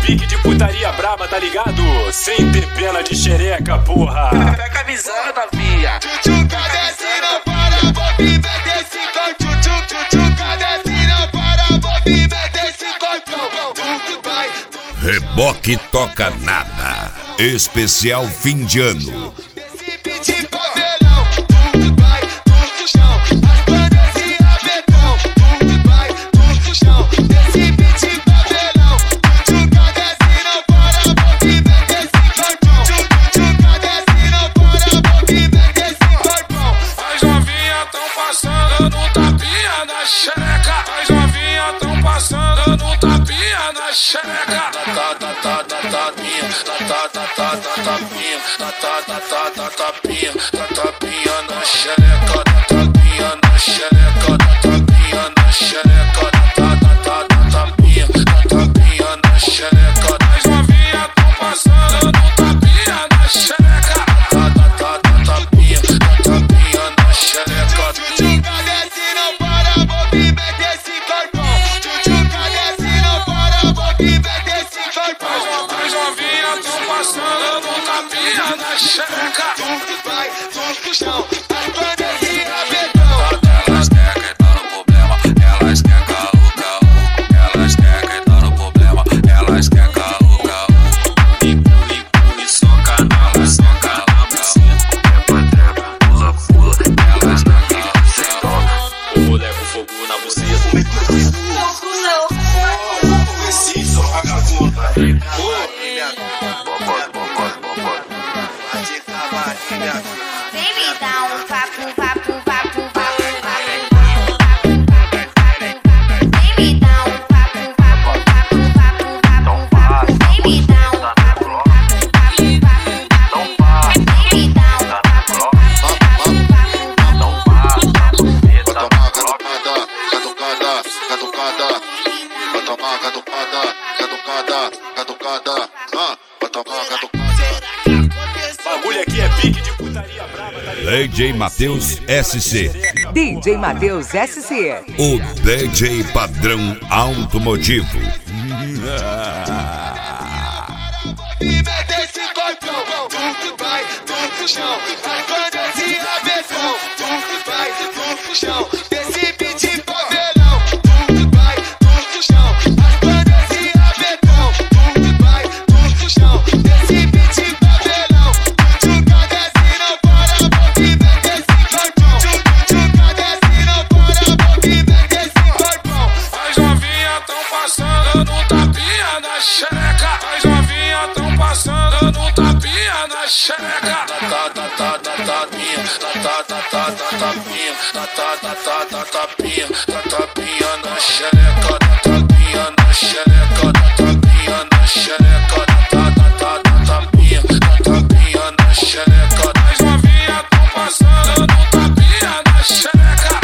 pique de putaria braba, tá ligado? Sem ter pena de xereca, porra. Pega a visão, novinha. Tchutchuca desce, não para, vou viver desse corpo. Tchutchuca desce, não para, vou viver desse corpo. Reboque Toca Nada. Especial fim de ano. Esse beat pavelão, vai, no chão. As bandas e rabetão, vai, no chão. Esse beat pavelão, tchutchuca desce, não para, vou viver desse corpão. Tchutchuca desce, não para, vou viver desse corpão. As novinhas tão passando no tapinha na xereca. As novinhas tão passando no tapinha na xereca. Tapinha na xereca, tapinha na xereca, tapinha na xereca, tapinha na xereca. As novinhas tão passando no tapinha na xereca, tapinha na xereca. Tchutchuca desce, não para, vou viver desse corpão. Tchutchuca desce, não para, vou viver desse corpão. As novinhas tão passando no tapinha na xereca. Vai, no chão, as bandas e rabetão. Elas querem que tá no problema, elas querem caô, caô. Elas querem que tá no problema, elas querem caô, caô. E soca nela, soca lá pra cima. Trepa, pula, pula, elas na cara, sem dó. O moleque fogo na buceta. Preciso, vagabunda. Baby, dá um papo, papo, papo, papo, baby, dá um papo, papo, papo, papo, papo, baby, dá um papo, papo, papo, papo, baby, dá um papo, Bagulho aqui é pique de putaria braba, tá ligado? DJ Matheus SC. DJ Matheus SC. O DJ padrão automotivo. Viver desse corpão, vai, no chão. As bandas e rabetão, vai, no chão. Esse beat pavelão, vai, no chão. As bandas e rabetão, vai, no chão. Esse beat pavelão, tchutchuca desce, não para, vou viver desse corpão. Tchutchuca desce, não para, vou viver desse corpão. As novinhas tão passando no tapinha na xereca. As novinhas tão passando no tapinha na xereca. Tapinha na xereca, tapinha na xereca, tapinha na xereca, tapinha na xereca. As novinhas tão passando no tapinha na xereca,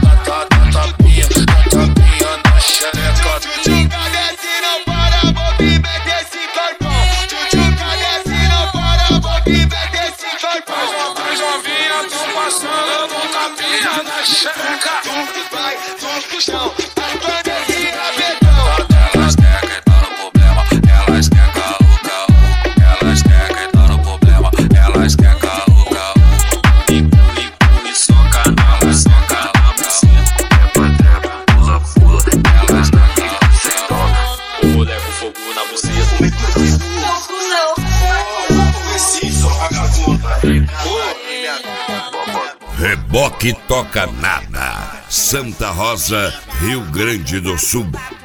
tapinha na xereca. Tchutchuca desce, não para, vou viver desse corpão. Tchutchuca desce, não para, vou viver desse corpão. As novinhas tão passando no tapinha na xereca. Vai, no chão, as bandas e rabetão. Elas querem que tá no problema, elas querem caô, caô. Elas querem que tá no problema, elas querem caô, caô. E soca nela, soca lá pra cima. Trepa, pula, pula, elas na cara, sem dó. O moleque fogo na buceta. Preciso, vagabunda. Reboque Toca Nada. Santa Rosa, Rio Grande do Sul.